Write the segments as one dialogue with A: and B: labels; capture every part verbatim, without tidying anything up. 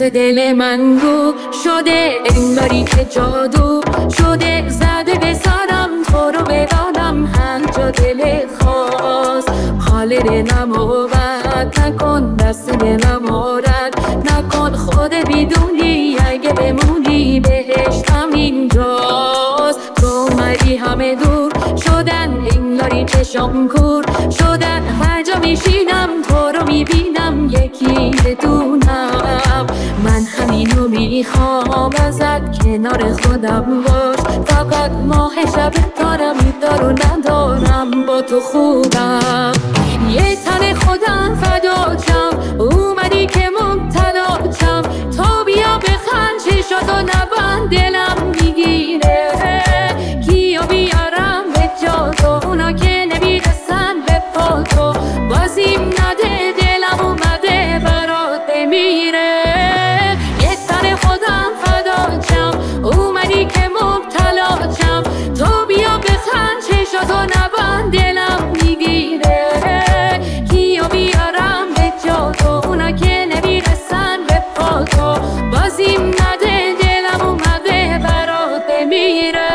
A: دست دل من رو شده انگاری که جادو شده، زده به سرم تو رو بدانم هر جا دل خواست. حال دلم رو بد نکن، دست دلم رو رد نکن، خود بیدونی اگه بمونی بهشتم اینجاست. تو اومدی همه دور شدن انگاری چشم کور شدن، هر جا میشینم تو رو میبینم یکی بدونم. من همینو میخوام ازت کنار خودم باش، فقط ماه شب دارم میدار و ندارم با تو خوبم. یه تن خودم فداچم اومدی که مبتلا چم، تو بیا بخند چشات و نبند دلم میگیره. کیو بیارم به جا تو اونا که نمیرسن به پا تو، بازیم نده دلم اومده برات بمیره. یه تن خودم فداچم اومدی که مبتلا چم، تو بیا بخند چشات و نبند دلم میگیره. کیو بیارم به جا تو اونا که نمیرسن به پا تو، بازیم نده دلم اومده برات بمیره.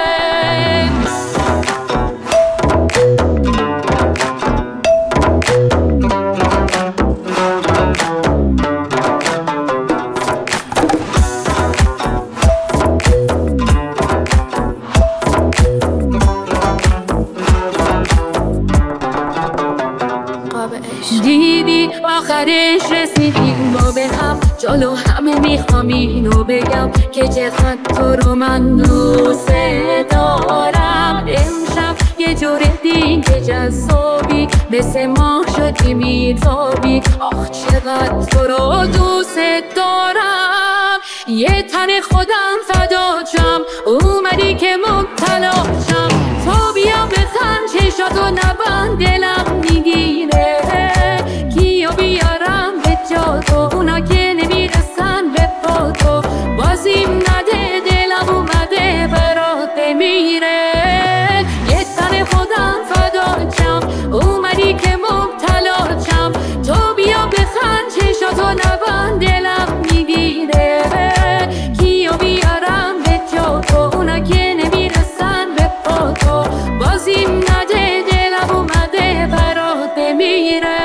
A: دیدی آخرش رسیدیم با به هم، جلو همه میخوام اینو بگم که چقدر تو رو من دوست دارم. امشب یه جور دیگه جذابی مثل ماه شدی میتابی، آخ چقدر تو رو دوست دارم. یه تن خودم فداچم اومدی که مبتلا چم، تو بیا بخند چشات و نبند دلم میگیره. کیو بیارم به جا تو اونا که نمیرسن به پا تو، بازیم نده دلم اومده برات بمیره. یه تن خودم فداچم اومدی که مبتلا چم، تو بیا بخند چشات و نبند دلم میگیره. کیو بیارم به جا تو اونا که نمیرسن به پا تو، بازیم نده دلم اومده برات بمیره.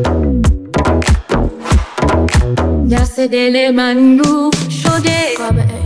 A: دست دل من رو شده